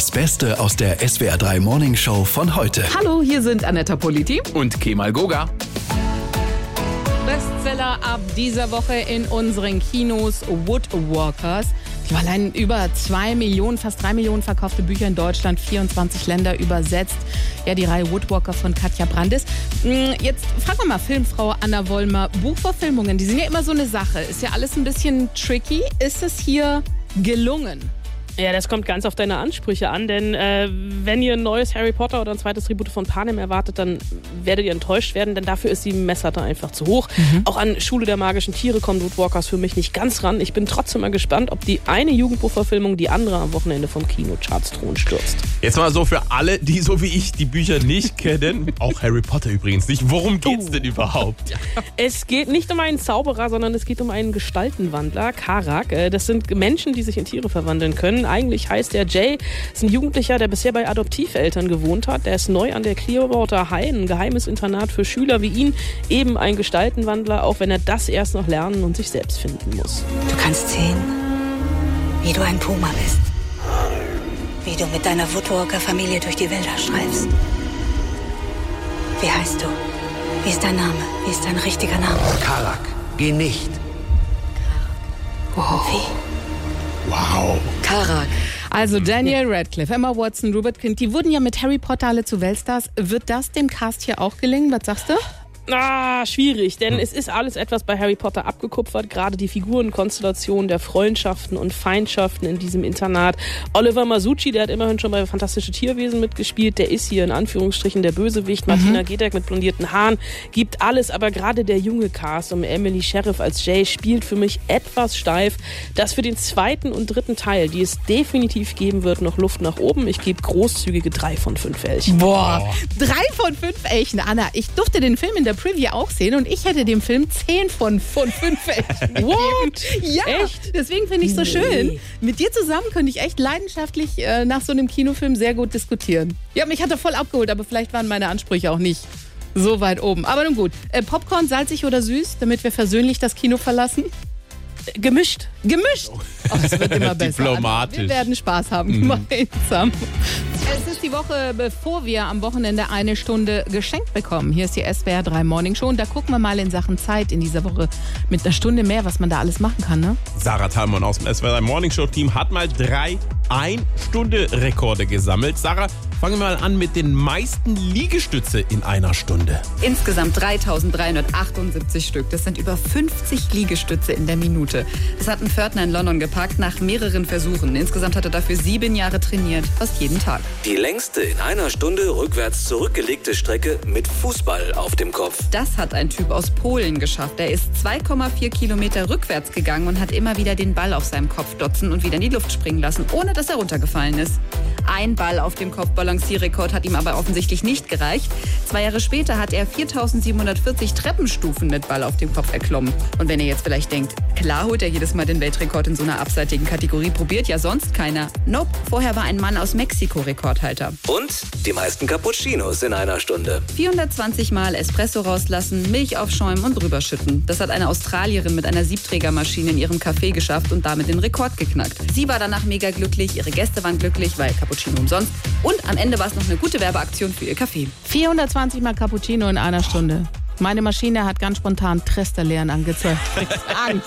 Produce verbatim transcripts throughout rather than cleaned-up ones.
Das Beste aus der S W R drei Morning Show von heute. Hallo, hier sind Annetta Politi und Kemal Goga. Bestseller ab dieser Woche in unseren Kinos, Woodwalkers. Ich habe allein über zwei Millionen, fast drei Millionen verkaufte Bücher in Deutschland, vierundzwanzig Länder übersetzt. Ja, die Reihe Woodwalker von Katja Brandis. Jetzt fragen wir mal Filmfrau Anna Wollmer. Buchverfilmungen, die sind ja immer so eine Sache. Ist ja alles ein bisschen tricky. Ist es hier gelungen? Ja, das kommt ganz auf deine Ansprüche an, denn äh, wenn ihr ein neues Harry Potter oder ein zweites Tribute von Panem erwartet, dann werdet ihr enttäuscht werden, denn dafür ist die Messlatte einfach zu hoch. Mhm. Auch an Schule der magischen Tiere kommt Woodwalkers für mich nicht ganz ran. Ich bin trotzdem mal gespannt, ob die eine Jugendbuchverfilmung die andere am Wochenende vom Kinocharts-Thron stürzt. Jetzt mal so für alle, die so wie ich die Bücher nicht kennen, auch Harry Potter übrigens nicht. Worum geht's oh. denn überhaupt? Ja. Es geht nicht um einen Zauberer, sondern es geht um einen Gestaltenwandler, Karak. Das sind Menschen, die sich in Tiere verwandeln können. Eigentlich heißt der Jay, ist ein Jugendlicher, der bisher bei Adoptiveltern gewohnt hat. Der ist neu an der Clearwater High, ein geheimes Internat für Schüler wie ihn. Eben ein Gestaltenwandler, auch wenn er das erst noch lernen und sich selbst finden muss. Du kannst sehen, wie du ein Puma bist. Wie du mit deiner Woodwalker-Familie durch die Wälder streifst. Wie heißt du? Wie ist dein Name? Wie ist dein richtiger Name? Karak, geh nicht. Wow. Wie? Wow. Karak. Also Daniel Radcliffe, Emma Watson, Rupert Grint, die wurden ja mit Harry Potter alle zu Weltstars. Wird das dem Cast hier auch gelingen? Was sagst du? Ah, schwierig, denn es ist alles etwas bei Harry Potter abgekupfert, gerade die Figurenkonstellation der Freundschaften und Feindschaften in diesem Internat. Oliver Masucci, der hat immerhin schon bei Fantastische Tierwesen mitgespielt, der ist hier in Anführungsstrichen der Bösewicht. Mhm. Martina Gedeck mit blondierten Haaren, gibt alles, aber gerade der junge Cast um Emily Sheriff als Jay spielt für mich etwas steif. Das für den zweiten und dritten Teil, die es definitiv geben wird, noch Luft nach oben. Ich gebe großzügige drei von fünf Elchen. Boah, drei von fünf Elchen, Anna. Ich durfte den Film in der Preview auch sehen und ich hätte dem Film zehn von fünf Elchen gegeben. What? Ja, echt? Deswegen finde ich es so schön. Mit dir zusammen könnte ich echt leidenschaftlich äh, nach so einem Kinofilm sehr gut diskutieren. Ja, mich hat er voll abgeholt, aber vielleicht waren meine Ansprüche auch nicht so weit oben. Aber nun gut. Äh, Popcorn, salzig oder süß, damit wir versöhnlich das Kino verlassen? Gemischt. Gemischt. Oh, es wird immer besser. Diplomatisch. Wir werden Spaß haben gemeinsam. Es ist die Woche, bevor wir am Wochenende eine Stunde geschenkt bekommen. Hier ist die S W R drei Morning Show und da gucken wir mal in Sachen Zeit in dieser Woche mit einer Stunde mehr, was man da alles machen kann, ne? Sarah Thalmann aus dem S W R drei Morning Show Team hat mal drei Ein-Stunde-Rekorde gesammelt. Sarah, fangen wir mal an mit den meisten Liegestütze in einer Stunde. Insgesamt dreitausenddreihundertachtundsiebzig Stück. Das sind über fünfzig Liegestütze in der Minute. Das hat ein Pförtner in London gepackt nach mehreren Versuchen. Insgesamt hat er dafür sieben Jahre trainiert, fast jeden Tag. Die längste in einer Stunde rückwärts zurückgelegte Strecke mit Fußball auf dem Kopf. Das hat ein Typ aus Polen geschafft. Er ist zwei Komma vier Kilometer rückwärts gegangen und hat immer wieder den Ball auf seinem Kopf dotzen und wieder in die Luft springen lassen, ohne dass er runtergefallen ist. Ein Ball auf dem Kopf Balancierrekord hat ihm aber offensichtlich nicht gereicht. Zwei Jahre später hat er viertausendsiebenhundertvierzig Treppenstufen mit Ball auf dem Kopf erklommen. Und wenn ihr jetzt vielleicht denkt, klar holt er jedes Mal den Weltrekord in so einer abseitigen Kategorie, probiert ja sonst keiner. Nope, vorher war ein Mann aus Mexiko Rekordhalter. Und die meisten Cappuccinos in einer Stunde. vierhundertzwanzig Mal Espresso rauslassen, Milch aufschäumen und rüberschütten. Das hat eine Australierin mit einer Siebträgermaschine in ihrem Café geschafft und damit den Rekord geknackt. Sie war danach mega glücklich, ihre Gäste waren glücklich, weil Cappuccino umsonst. Und am Ende war es noch eine gute Werbeaktion für ihr Café. vierhundertzwanzig Mal Cappuccino in einer Stunde. Meine Maschine hat ganz spontan Tresterleeren angezeigt. Angst.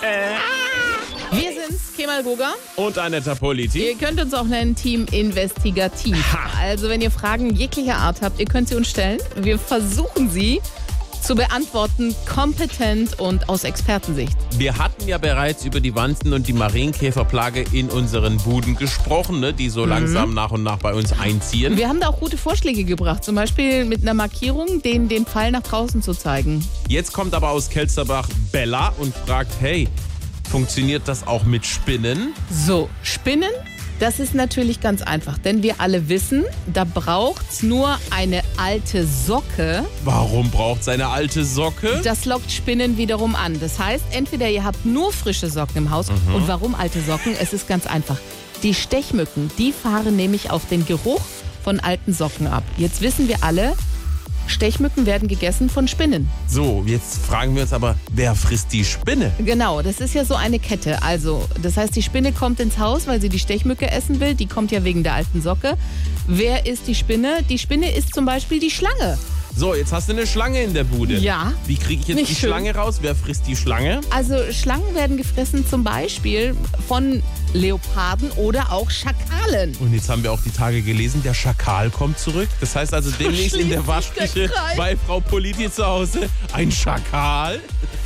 Wir sind's, Kemal Goga. Und Annetta Politi. Ihr könnt uns auch nennen Team Investigativ. Ha. Also wenn ihr Fragen jeglicher Art habt, ihr könnt sie uns stellen. Wir versuchen sie zu beantworten, kompetent und aus Expertensicht. Wir hatten ja bereits über die Wanzen- und die Marienkäferplage in unseren Buden gesprochen, ne, die so mhm. langsam nach und nach bei uns einziehen. Wir haben da auch gute Vorschläge gebracht, zum Beispiel mit einer Markierung, den, den Pfeil nach draußen zu zeigen. Jetzt kommt aber aus Kelsterbach Bella und fragt, hey, funktioniert das auch mit Spinnen? So, Spinnen? Das ist natürlich ganz einfach, denn wir alle wissen, da braucht's nur eine alte Socke. Warum braucht's eine alte Socke? Das lockt Spinnen wiederum an. Das heißt, entweder ihr habt nur frische Socken im Haus. Mhm. Und warum alte Socken? Es ist ganz einfach. Die Stechmücken, die fahren nämlich auf den Geruch von alten Socken ab. Jetzt wissen wir alle, Stechmücken werden gegessen von Spinnen. So, jetzt fragen wir uns aber, wer frisst die Spinne? Genau, das ist ja so eine Kette. Also, das heißt, die Spinne kommt ins Haus, weil sie die Stechmücke essen will. Die kommt ja wegen der alten Socke. Wer ist die Spinne? Die Spinne ist zum Beispiel die Schlange. So, jetzt hast du eine Schlange in der Bude. Ja. Wie kriege ich jetzt Nicht die schön. Schlange raus? Wer frisst die Schlange? Also Schlangen werden gefressen zum Beispiel von Leoparden oder auch Schakalen. Und jetzt haben wir auch die Tage gelesen, der Schakal kommt zurück. Das heißt also demnächst in der schließt sich der Waschküche Kreis. bei Frau Politi zu Hause ein Schakal.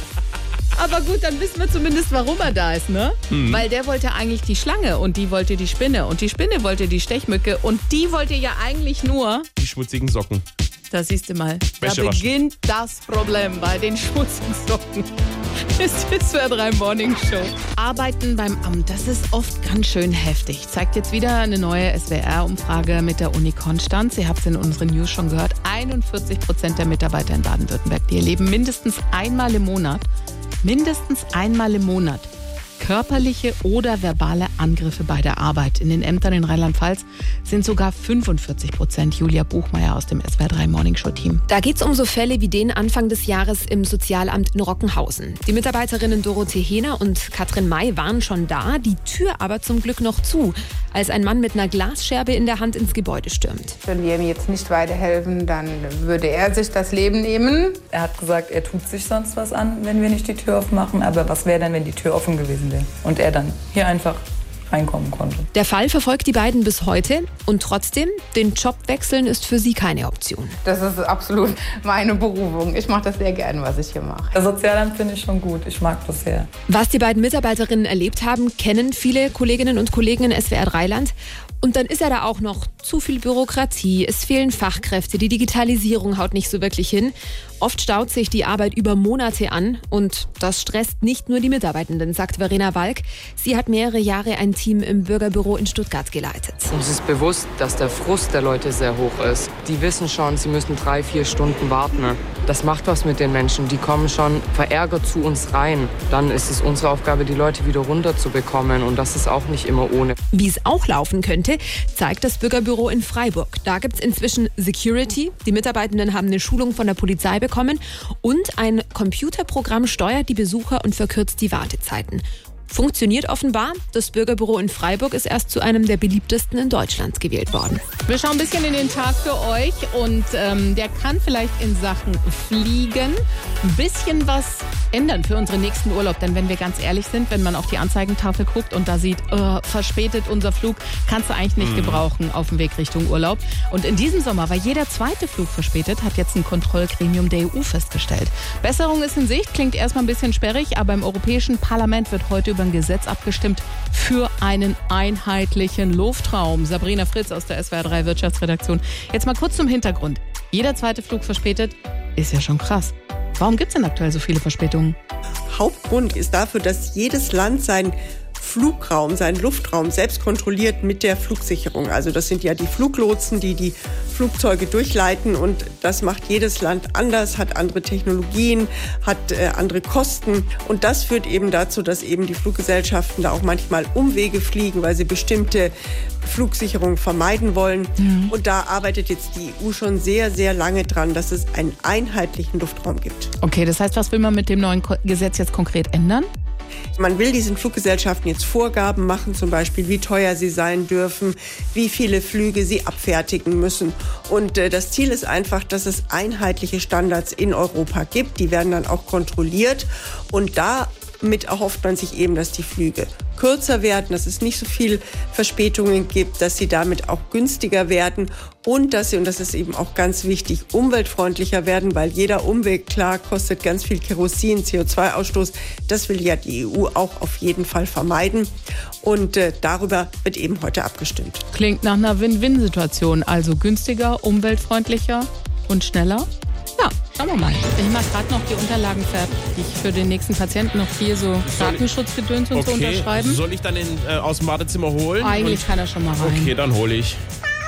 Aber gut, dann wissen wir zumindest, warum er da ist, ne? Hm. Weil der wollte eigentlich die Schlange und die wollte die Spinne und die Spinne wollte die Stechmücke und die wollte ja eigentlich nur... Die schmutzigen Socken. Da siehst du mal, da Wäsche waschen. beginnt das Problem bei den schmutzigen Socken. Ist S W R drei Morning Show. Arbeiten beim Amt, das ist oft ganz schön heftig. Zeigt jetzt wieder eine neue S W R-Umfrage mit der Uni Konstanz. Ihr habt es in unseren News schon gehört. einundvierzig Prozent der Mitarbeiter in Baden-Württemberg, die erleben mindestens einmal im Monat, mindestens einmal im Monat körperliche oder verbale Angriffe bei der Arbeit. In den Ämtern in Rheinland-Pfalz sind sogar fünfundvierzig Prozent. Julia Buchmeier aus dem S W R drei Morning Show Team. Da geht es um so Fälle wie den Anfang des Jahres im Sozialamt in Rockenhausen. Die Mitarbeiterinnen Dorothee Hehner und Katrin May waren schon da, die Tür aber zum Glück noch zu, als ein Mann mit einer Glasscherbe in der Hand ins Gebäude stürmt. Wenn wir ihm jetzt nicht weiterhelfen, dann würde er sich das Leben nehmen. Er hat gesagt, er tut sich sonst was an, wenn wir nicht die Tür aufmachen. Aber was wäre denn, wenn die Tür offen gewesen wäre und er dann hier einfach reinkommen konnte? Der Fall verfolgt die beiden bis heute und trotzdem, den Job wechseln ist für sie keine Option. Das ist absolut meine Berufung. Ich mache das sehr gern, was ich hier mache. Das Sozialamt finde ich schon gut. Ich mag das sehr. Was die beiden Mitarbeiterinnen erlebt haben, kennen viele Kolleginnen und Kollegen in S W R Dreiland. Und dann ist ja da auch noch zu viel Bürokratie, es fehlen Fachkräfte, die Digitalisierung haut nicht so wirklich hin. Oft staut sich die Arbeit über Monate an und das stresst nicht nur die Mitarbeitenden, sagt Verena Walk. Sie hat mehrere Jahre ein Team im Bürgerbüro in Stuttgart geleitet. Uns ist bewusst, dass der Frust der Leute sehr hoch ist. Die wissen schon, sie müssen drei, vier Stunden warten. Das macht was mit den Menschen. Die kommen schon verärgert zu uns rein. Dann ist es unsere Aufgabe, die Leute wieder runterzubekommen und das ist auch nicht immer ohne. Wie es auch laufen könnte, zeigt das Bürgerbüro in Freiburg. Da gibt es inzwischen Security. Die Mitarbeitenden haben eine Schulung von der Polizei bekommen und ein Computerprogramm steuert die Besucher und verkürzt die Wartezeiten. Funktioniert offenbar. Das Bürgerbüro in Freiburg ist erst zu einem der beliebtesten in Deutschland gewählt worden. Wir schauen ein bisschen in den Tag für euch und ähm, der kann vielleicht in Sachen Fliegen ein bisschen was ändern für unseren nächsten Urlaub. Denn wenn wir ganz ehrlich sind, wenn man auf die Anzeigentafel guckt und da sieht, oh, verspätet unser Flug, kannst du eigentlich nicht Mhm. gebrauchen auf dem Weg Richtung Urlaub. Und in diesem Sommer war jeder zweite Flug verspätet, hat jetzt ein Kontrollgremium der E U festgestellt. Besserung ist in Sicht, klingt erstmal ein bisschen sperrig, aber im Europäischen Parlament wird heute über ein Gesetz abgestimmt für einen einheitlichen Luftraum. Sabrina Fritz aus der S W R drei Wirtschaftsredaktion. Jetzt mal kurz zum Hintergrund. Jeder zweite Flug verspätet, ist ja schon krass. Warum gibt es denn aktuell so viele Verspätungen? Hauptgrund ist dafür, dass jedes Land seinen Flugraum, seinen Luftraum selbst kontrolliert mit der Flugsicherung. Also das sind ja die Fluglotsen, die die Flugzeuge durchleiten und das macht jedes Land anders, hat andere Technologien, hat äh, andere Kosten und das führt eben dazu, dass eben die Fluggesellschaften da auch manchmal Umwege fliegen, weil sie bestimmte Flugsicherung vermeiden wollen. Mhm. Und da arbeitet jetzt die E U schon sehr, sehr lange dran, dass es einen einheitlichen Luftraum gibt. Okay, das heißt, was will man mit dem neuen Ko- Gesetz jetzt konkret ändern? Man will diesen Fluggesellschaften jetzt Vorgaben machen, zum Beispiel wie teuer sie sein dürfen, wie viele Flüge sie abfertigen müssen. Und äh, das Ziel ist einfach, dass es einheitliche Standards in Europa gibt. Die werden dann auch kontrolliert und damit erhofft man sich eben, dass die Flüge kürzer werden, dass es nicht so viel Verspätungen gibt, dass sie damit auch günstiger werden und dass sie, und das ist eben auch ganz wichtig, umweltfreundlicher werden, weil jeder Umweg, klar, kostet ganz viel Kerosin, C O zwei Ausstoß. Das will ja die E U auch auf jeden Fall vermeiden und äh, darüber wird eben heute abgestimmt. Klingt nach einer Win-Win-Situation, also günstiger, umweltfreundlicher und schneller. Ja, schauen wir mal. Ich mache gerade noch die Unterlagen fertig für den nächsten Patienten, noch viel so Datenschutzgedöns und so Okay, unterschreiben. soll ich dann in, äh, aus dem Badezimmer holen? Eigentlich Und- kann er schon mal rein. Okay, dann hole ich.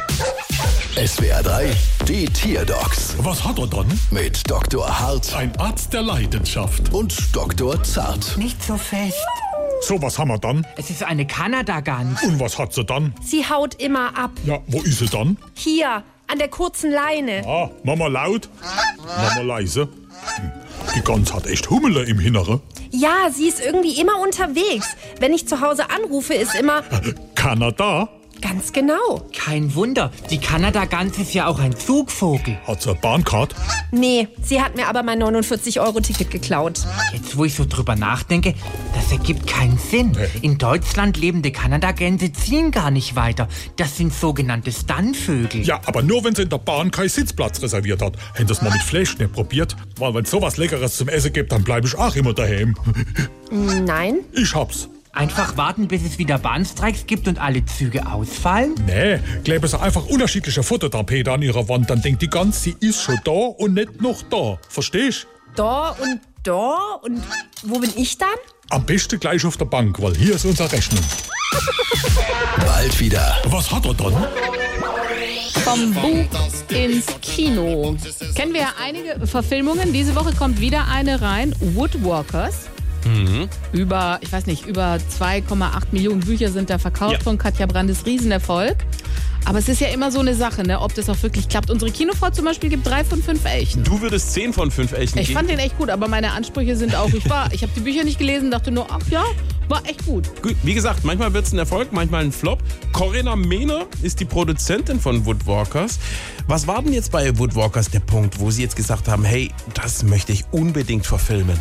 S W R drei, die Tierdocs Was hat er dann? mit Doktor Hart Ein Arzt der Leidenschaft. und Doktor Zart. Nicht so fest. So, was haben wir dann? Es ist eine Kanada-Gans. Und was hat sie dann? Sie haut immer ab. Ja, wo ist sie dann? Hier, an der kurzen Leine. Ah, Mama laut, Mama leise. Die Gans hat echt Hummel im Inneren. Ja, sie ist irgendwie immer unterwegs. Wenn ich zu Hause anrufe, ist immer... Kanada? Ganz genau. Kein Wunder, die Kanada-Gans ist ja auch ein Zugvogel. Hat sie eine Bahncard? Nee, sie hat mir aber mein neunundvierzig Euro Ticket geklaut. Jetzt, wo ich so drüber nachdenke, das ergibt keinen Sinn. In Deutschland lebende Kanadagänse ziehen gar nicht weiter. Das sind sogenannte Stunnvögel. Ja, aber nur, wenn sie in der Bahn keinen Sitzplatz reserviert hat. Hätten das mal mit Fleisch nicht probiert? Weil wenn es sowas Leckeres zum Essen gibt, dann bleibe ich auch immer daheim. Nein. Ich hab's. Einfach warten, bis es wieder Bahnstreiks gibt und alle Züge ausfallen? Nee, kleben sie einfach unterschiedliche Fototapete an ihrer Wand. Dann denkt die Gans, sie ist schon da und nicht noch da. Verstehst? Da und da und wo bin ich dann? Am besten gleich auf der Bank, weil hier ist unsere Rechnung. Bald wieder. Was hat er dann? Vom Buch ins Kino. Kennen wir ja einige Verfilmungen. Diese Woche kommt wieder eine rein. Woodwalkers. Mhm. Über, ich weiß nicht, über zwei Komma acht Millionen Bücher sind da verkauft, ja, von Katja Brandes, Riesenerfolg. Aber es ist ja immer so eine Sache, ne, ob das auch wirklich klappt. Unsere Kinofrau zum Beispiel gibt drei von fünf Echten. Du würdest zehn von fünf Echten Ich geben? fand den echt gut, aber meine Ansprüche sind auch, ich war, ich habe die Bücher nicht gelesen, dachte nur, ach ja, war echt gut. Gut, wie gesagt, manchmal wird es ein Erfolg, manchmal ein Flop. Corinna Mehner ist die Produzentin von Woodwalkers. Was war denn jetzt bei Woodwalkers der Punkt, wo Sie jetzt gesagt haben, hey, das möchte ich unbedingt verfilmen?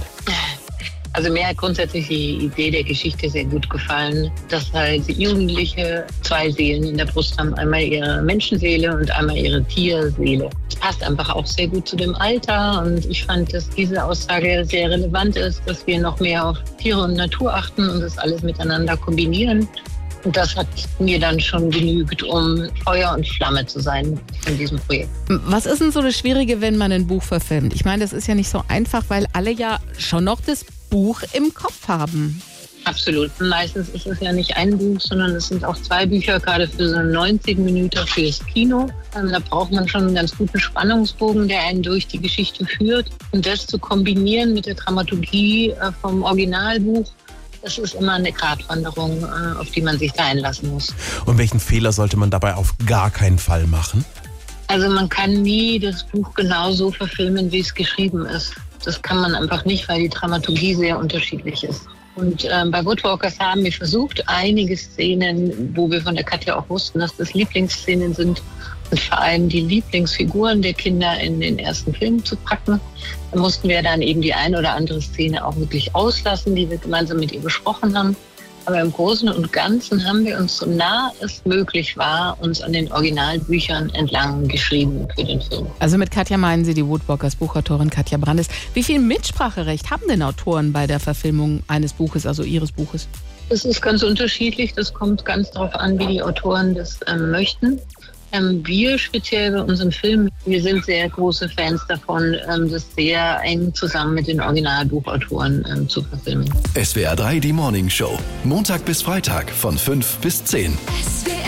Also mir hat grundsätzlich die Idee der Geschichte sehr gut gefallen, dass halt Jugendliche zwei Seelen in der Brust haben, einmal ihre Menschenseele und einmal ihre Tierseele. Das passt einfach auch sehr gut zu dem Alter und ich fand, dass diese Aussage sehr relevant ist, dass wir noch mehr auf Tiere und Natur achten und das alles miteinander kombinieren. Und das hat mir dann schon genügt, um Feuer und Flamme zu sein in diesem Projekt. Was ist denn so das Schwierige, wenn man ein Buch verfilmt? Ich meine, das ist ja nicht so einfach, weil alle ja schon noch das Buch im Kopf haben. Absolut. Meistens ist es ja nicht ein Buch, sondern es sind auch zwei Bücher, gerade für so neunzig Minuten fürs Kino. Da braucht man schon einen ganz guten Spannungsbogen, der einen durch die Geschichte führt. Und das zu kombinieren mit der Dramaturgie vom Originalbuch, das ist immer eine Gratwanderung, auf die man sich da einlassen muss. Und welchen Fehler sollte man dabei auf gar keinen Fall machen? Also man kann nie das Buch genauso verfilmen, wie es geschrieben ist. Das kann man einfach nicht, weil die Dramaturgie sehr unterschiedlich ist. Und äh, bei Woodwalkers haben wir versucht, einige Szenen, wo wir von der Katja auch wussten, dass das Lieblingsszenen sind, und vor allem die Lieblingsfiguren der Kinder in den ersten Film zu packen. Da mussten wir dann eben die eine oder andere Szene auch wirklich auslassen, die wir gemeinsam mit ihr besprochen haben. Aber im Großen und Ganzen haben wir uns, so nah es möglich war, uns an den Originalbüchern entlang geschrieben für den Film. Also mit Katja meinen Sie die Woodwalkers Buchautorin Katja Brandes. Wie viel Mitspracherecht haben denn Autoren bei der Verfilmung eines Buches, also Ihres Buches? Das ist ganz unterschiedlich. Das kommt ganz darauf an, wie die Autoren das ähm, möchten. Ähm, wir speziell bei unserem Film, wir sind sehr große Fans davon, ähm, das sehr eng zusammen mit den Originalbuchautoren ähm, zu verfilmen. S W R drei, die Morning Show. Montag bis Freitag von fünf bis zehn. S W R